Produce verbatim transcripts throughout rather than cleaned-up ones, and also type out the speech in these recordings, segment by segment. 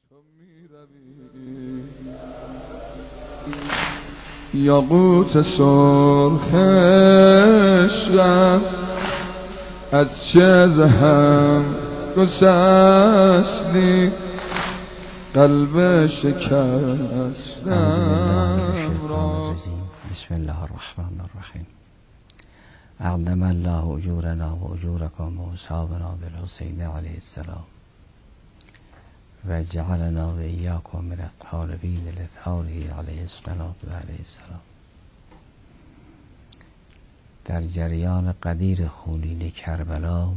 یاقوت سرخش رفت از چه زهم گسستی قلب شکستم را. بسم الله الرحمن الرحیم. اعظم الله اجورنا و اجورکم و اصحابنا بالحسین علیه السلام و جعلنا و ایاکم من الطالبین لإطهاره علیه الصلاة و علیه السلام. در جریان قدیر خونین کربلا،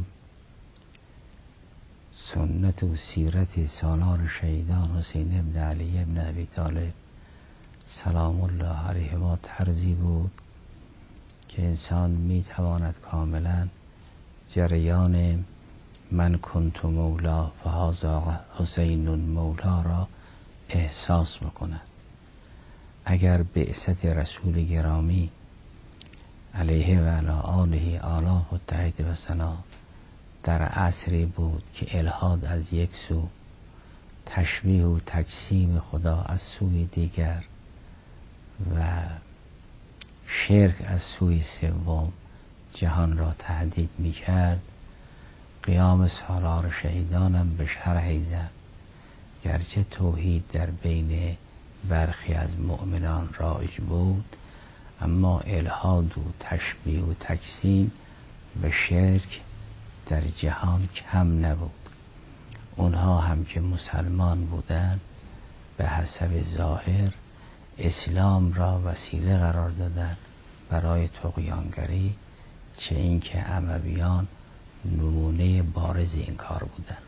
سنت و سیرت سالار شهیدان حسین ابن علی ابن ابی طالب سلام الله علیهما طرزی بود که انسان میتواند کاملا جریان من کنت مولا فهذا حسین مولا را احساس بکند. اگر بعثت رسول گرامی علیه و علی آله آلاف التحیت و ثنا در عصری بود که الحاد از یک سو، تشبیه و تجسیم خدا از سوی دیگر و شرک از سوی سوم جهان را تهدید می کرد، قیام سالار شهیدانم به شرح زد. گرچه توحید در بین برخی از مؤمنان رایج بود، اما الحاد و تشبیه و تجسیم و شرک در جهان کم نبود. اونها هم که مسلمان بودند به حسب ظاهر اسلام را وسیله قرار دادند برای طغیانگری، چه اینکه امویان نمونه بارز این کار بودند.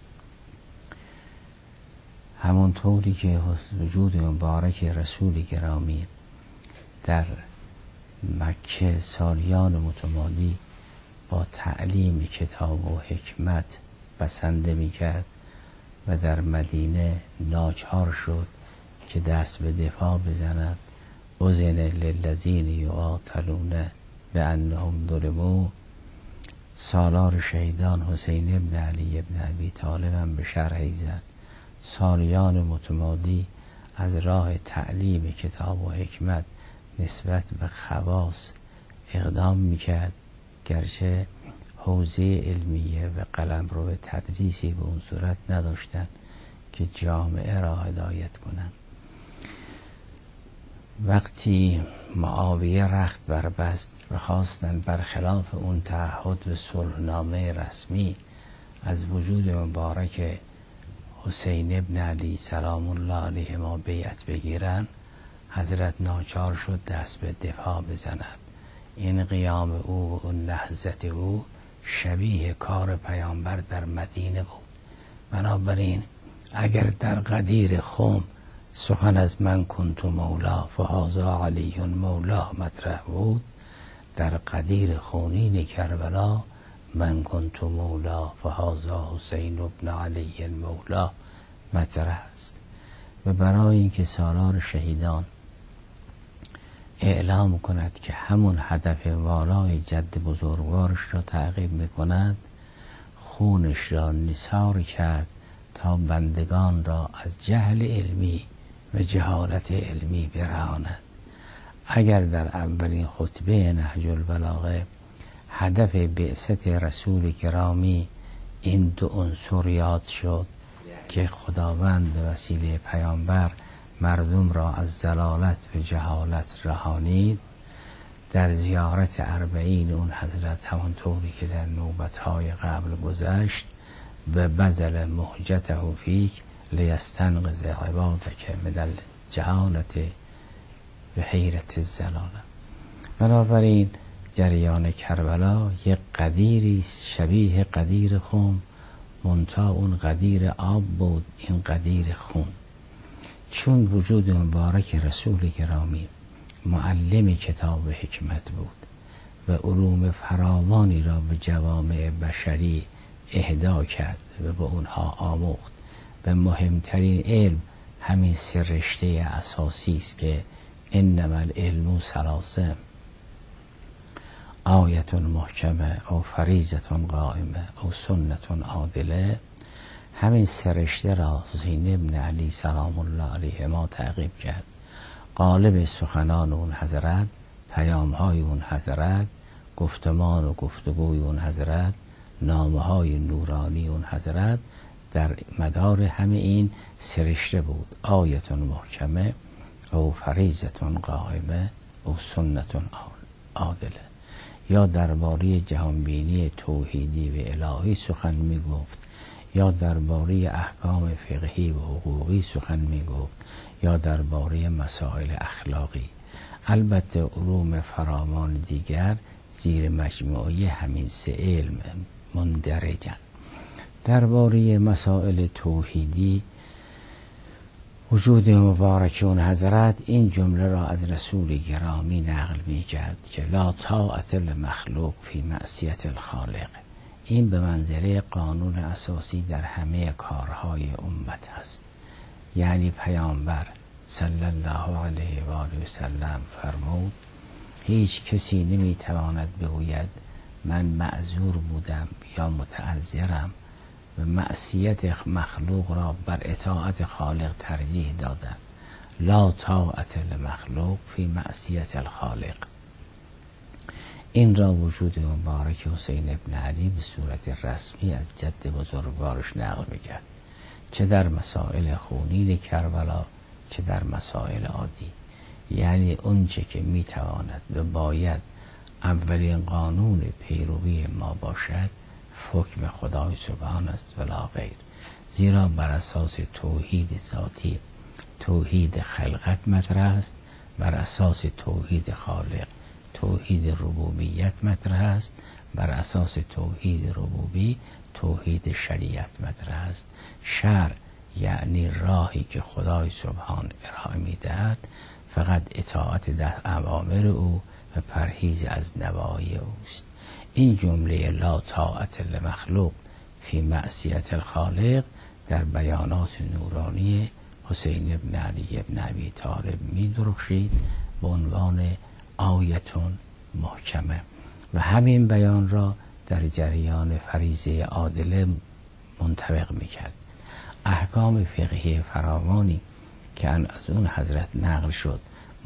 همونطوری که وجود مبارک رسول گرامی در مکه سالیان متمادی با تعلیم کتاب و حکمت بسنده می کرد و در مدینه ناچار شد که دست به دفاع بزند. اذن للذین یقاتلون بانهم ظلموا. سالار شهیدان حسین ابن علی ابن ابی طالب هم به شرح زد. سالیان متمادی از راه تعلیم کتاب و حکمت نسبت به خواص اقدام میکرد، گرچه حوزه علمیه و قلمرو به تدریسی به اون صورت نداشتن که جامعه را هدایت کنند. وقتی معاویه رخت بربست و خواستن برخلاف اون تعهد و صلحنامه رسمی از وجود مبارک حسین ابن علی سلام الله علیهما بیعت بگیرن، حضرت ناچار شد دست به دفاع بزند. این قیام او و اون نهضت او شبیه کار پیامبر در مدینه بود. بنابراین اگر در قدیر خم سخن از من کنت مولا فهذا علی مولا مطرح بود، در قدیر خونین کربلا من کنت مولا فهذا حسین ابن علی مولا مطرح است. و برای اینکه سالار شهیدان اعلام کند که همون هدف والای جد بزرگوارش را تعقیب میکند، خونش را نثار کرد تا بندگان را از جهل علمی و جهالت علمی برهاند. اگر در اولین خطبه نهج البلاغه هدف بعثت رسول گرامی این دو عنصر یاد شد که خداوند به وسیله پیامبر مردم را از ضلالت و جهالت رهانید، در زیارت اربعین اون حضرت همانطوری که در نوبتهای قبل گذشت و بذل مهجته فیک لیستنقذ عبادک من الجهالت و حیرت الضلاله. بنابراین جریان کربلا یک قدیری شبیه قدیر خون، منتها اون قدیر آب بود، این قدیر خون. چون وجود مبارک رسول گرامی معلم کتاب و حکمت بود و علوم فراوانی را به جوامع بشری اهدا کرد و به اونها آموخت و مهمترین علم همین سه رشته اساسی است که انما العلم ثلاثه: آیت محکمه او فریضه قائمه او سنت عادله. همین سرشته را حسین ابن علی سلام الله علیه ما تعقیب کرد. قالب سخنان اون حضرت، پیام های اون حضرت، گفتمان و گفتگوی اون حضرت، نامه های نورانی اون حضرت در مدار همه این سرشته بود. آیتون محکمه او فریضتون قائمه او سنتون عادله. یا درباره جهانبینی توحیدی و الهی سخن می گفت، یا درباره احکام فقهی و حقوقی سخن می گفت، یا درباره مسائل اخلاقی. البته علوم فراوان دیگر زیر مجموعه همین سه علم مندرجن. درباره مسائل توحیدی وجود مبارک اون حضرت این جمله را از رسول گرامی نقل می کرد که لا طاعت لمخلوق فی معصیت الخالق. این به منزله قانون اساسی در همه کارهای امت هست. یعنی پیامبر صلی الله علیه و آله و سلم فرمود هیچ کسی نمی تواند بگوید من معذور بودم یا متعذرم و معصیت مخلوق را بر اطاعت خالق ترجیح دادم. لا طاعت لمخلوق فی معصیت الخالق. این را وجود مبارک حسین ابن علی به صورت رسمی از جد بزرگوارش نقل میکرد، چه در مسائل خونین کربلا چه در مسائل عادی. یعنی اونچه که میتواند و باید اولین قانون پیروی ما باشد حکم خدای سبحان است ولا غیر. زیرا بر اساس توحید ذاتی توحید خلقت مطرح است، بر اساس توحید خالق توحید ربوبیت مطرح است، بر اساس توحید ربوبی توحید شریعت مطرح است. شرع یعنی راهی که خدای سبحان ارائه می‌دهد فقط اطاعت در اوامر او و پرهیز از نواهی اوست. این جمله لا طاعت لمخلوق فی معصیت الخالق در بیانات نورانی حسین ابن علی ابن ابی طالب می درخشید به عنوان آیتون محکمه و همین بیان را در جریان فریضه عادله منطبق می کرد. احکام فقهی فراوانی که از اون حضرت نقل شد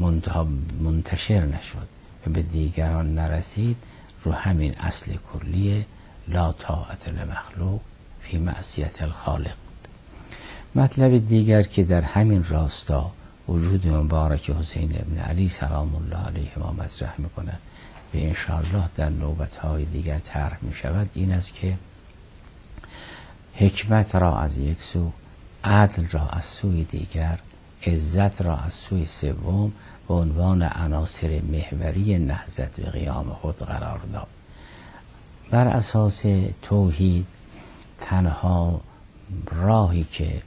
منتشر نشد و به دیگران نرسید رو همین اصل کلی لا طاعت لمخلوق فی معصیت الخالق بود. مطلب دیگر که در همین راستا وجود مبارک حسین ابن علی سلام الله علیه ما مطرح میکند و انشاءالله در نوبتهای دیگر طرح می شود این است که حکمت را از یک سو، عدل را از سوی دیگر، عزت را از سوی سوم به عنوان عناصر محوری نهضت و قیام خود قرار داد. بر اساس توحید تنها راهی که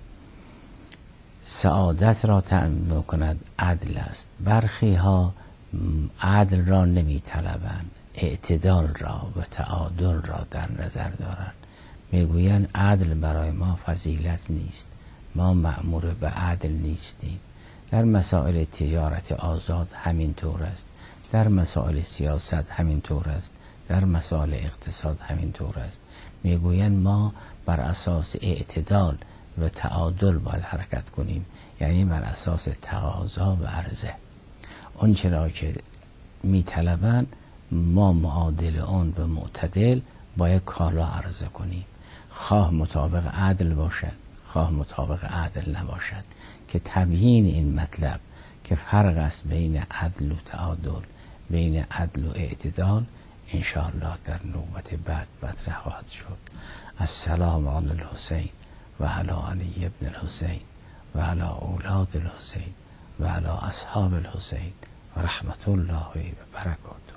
سعادت را تأمین کند عدل است. برخی ها عدل را نمی طلبند، اعتدال را و تعادل را در نظر دارند. میگویند عدل برای ما فضیلت نیست، ما مأمور به عدل نیستیم. در مسائل تجارت آزاد همین طور است، در مسائل سیاست همین طور است، در مسائل اقتصاد همین طور است. میگویند ما بر اساس اعتدال و تعادل باید حرکت کنیم، یعنی بر اساس تقاضا و عرضه. اون چرا که میطلبند ما معادل اون و معتدل باید کالا عرضه کنیم، خواه مطابق عدل باشد خواه مطابق عدل نباشد. که تبیین این مطلب که فرق است بین عدل و تعادل، بین عدل و اعتدال، انشاءالله در نوبت بعد مطرح خواهد شد. السلام علی الحسین و علی علی ابن الحسین و علی اولاد الحسین و علی اصحاب الحسین و رحمت الله و برکاته.